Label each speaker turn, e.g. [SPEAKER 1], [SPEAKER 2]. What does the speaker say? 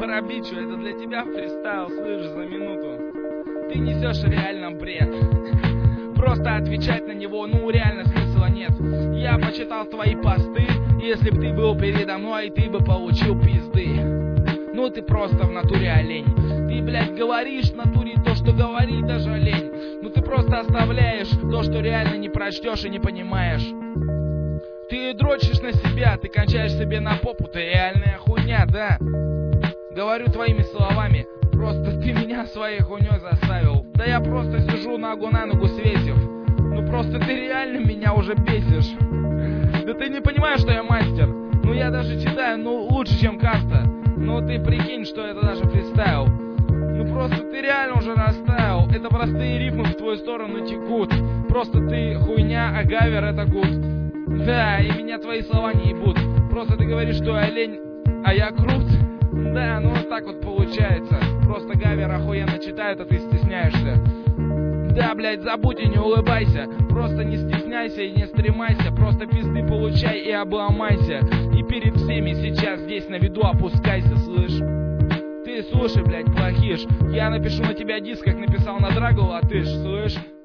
[SPEAKER 1] Барабичу, это для тебя фристайл, слышишь, за минуту. Ты несешь реально бред. Просто отвечать на него, ну реально смысла нет. Я почитал твои посты, если б ты был передо мной, ты бы получил пизды. Ну ты просто в натуре олень. Ты, блядь, говоришь в натуре то, что говорить даже лень. Ну ты просто оставляешь то, что реально не прочтешь и не понимаешь. Ты дрочишь на себя, ты кончаешь себе на попу, ты реальная хуйня, да? Говорю твоими словами, просто ты меня своей хуйней заставил. Да я просто сижу ногу на ногу свесив. Ну просто ты реально меня уже бесишь. Да ты не понимаешь, что я мастер. Ну я даже читаю, ну лучше, чем каста. Ну ты прикинь, что это даже фристайл. Ну просто ты реально уже растаял. Это простые рифмы в твою сторону текут. Просто ты хуйня, а гавер это гуд. Да, и меня твои слова не ебут. Просто ты говоришь, что я олень, а я крут. Да, ну вот так вот получается. Просто гавер охуенно читает, а ты стесняешься. Да, блядь, забудь и не улыбайся. Просто не стесняйся и не стремайся. Просто пизды получай и обломайся. И перед всеми сейчас здесь на виду опускайся, слышь. Ты слушай, блядь, плохиш. Я напишу на тебя диск, как написал на Драгу, латыш, слышь.